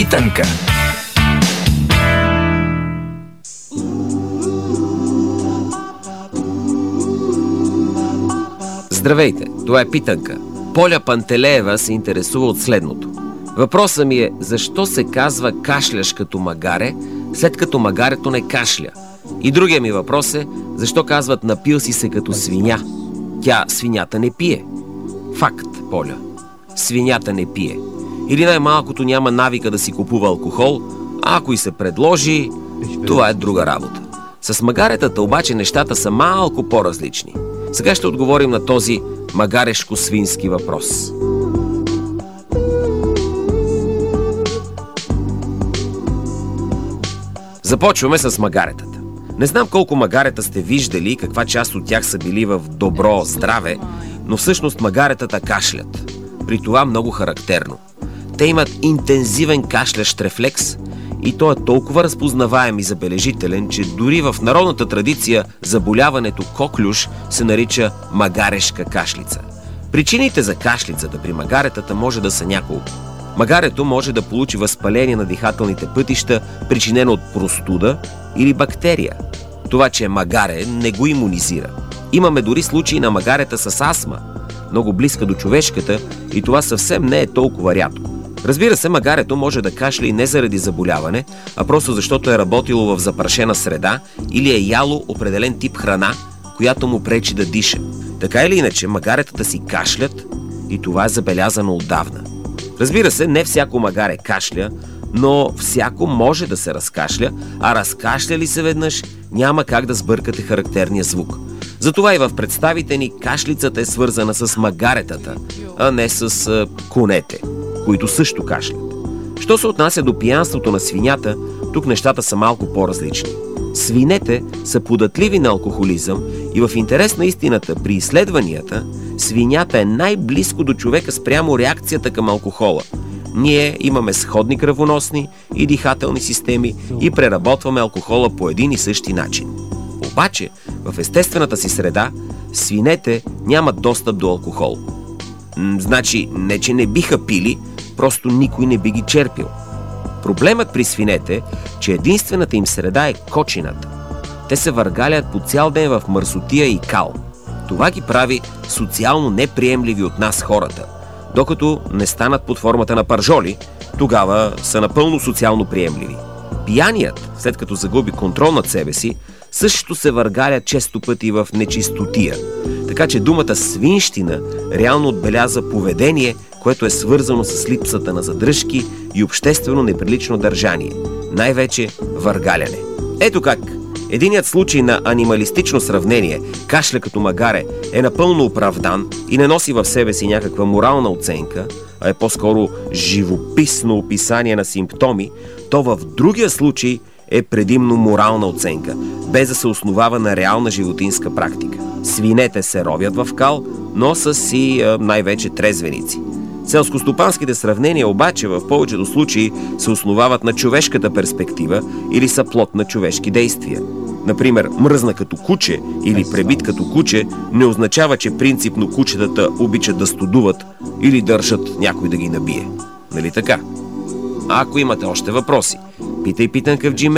Питанка. Здравейте, това е Питанка. Поля Пантелеева се интересува от следното. Въпросът ми е, защо се казва кашляш като магаре, след като магарето не кашля? И другия ми въпрос е, защо казват напил си се като свиня? Тя, свинята, не пие. Факт, Поля. Свинята не пие. Или най-малкото няма навика да си купува алкохол, а ако и се предложи, това е друга работа. С магаретата обаче нещата са малко по-различни. Сега ще отговорим на този магарешко-свински въпрос. Започваме с магаретата. Не знам колко магарета сте виждали и каква част от тях са били в добро здраве, но всъщност магаретата кашлят. При това много характерно. Те имат интензивен кашлящ рефлекс и той е толкова разпознаваем и забележителен, че дори в народната традиция заболяването коклюш се нарича магарешка кашлица. Причините за кашлицата при магаретата може да са няколко. Магарето може да получи възпаление на дихателните пътища, причинено от простуда или бактерия. Това, че е магаре, не го имунизира. Имаме дори случаи на магарета с астма, много близка до човешката, и това съвсем не е толкова рядко. Разбира се, магарето може да кашля и не заради заболяване, а просто защото е работило в запрашена среда или е яло определен тип храна, която му пречи да диша. Така или иначе, магаретата си кашлят и това е забелязано отдавна. Разбира се, не всяко магаре кашля, но всяко може да се разкашля, а разкашля ли се веднъж, няма как да сбъркате характерния звук. Затова и в представите ни кашлицата е свързана с магаретата, а не с конете, които също кашлят. Що се отнася до пиянството на свинята, тук нещата са малко по-различни. Свинете са податливи на алкохолизъм и в интерес на истината при изследванията, свинята е най-близко до човека спрямо реакцията към алкохола. Ние имаме сходни кръвоносни и дихателни системи и преработваме алкохола по един и същи начин. Обаче, в естествената си среда, свинете нямат достъп до алкохол. Значи, не че не биха пили, просто никой не би ги черпил. Проблемът при свинете е, че единствената им среда е кочината. Те се въргалят по цял ден в мърсотия и кал. Това ги прави социално неприемливи от нас хората. Докато не станат под формата на пържоли, тогава са напълно социално приемливи. Пияният, след като загуби контрол над себе си, също се въргаля често пъти в нечистотия. Така че думата свинщина реално отбеляза поведение, което е свързано с липсата на задръжки и обществено неприлично държание. Най-вече въргаляне. Ето как единият случай на анималистично сравнение, кашля като магаре, е напълно оправдан и не носи в себе си някаква морална оценка, а е по-скоро живописно описание на симптоми, то в другия случай е предимно морална оценка, без да се основава на реална животинска практика. Свинете се ровят в кал, но са си най-вече трезвеници. Селскостопанските сравнения обаче в повечето случаи се основават на човешката перспектива или са плод на човешки действия. Например, мръзна като куче или пребит като куче не означава, че принципно кучетата обичат да студуват или държат някой да ги набие. Нали така? А ако имате още въпроси, питай Питанка в Gmail.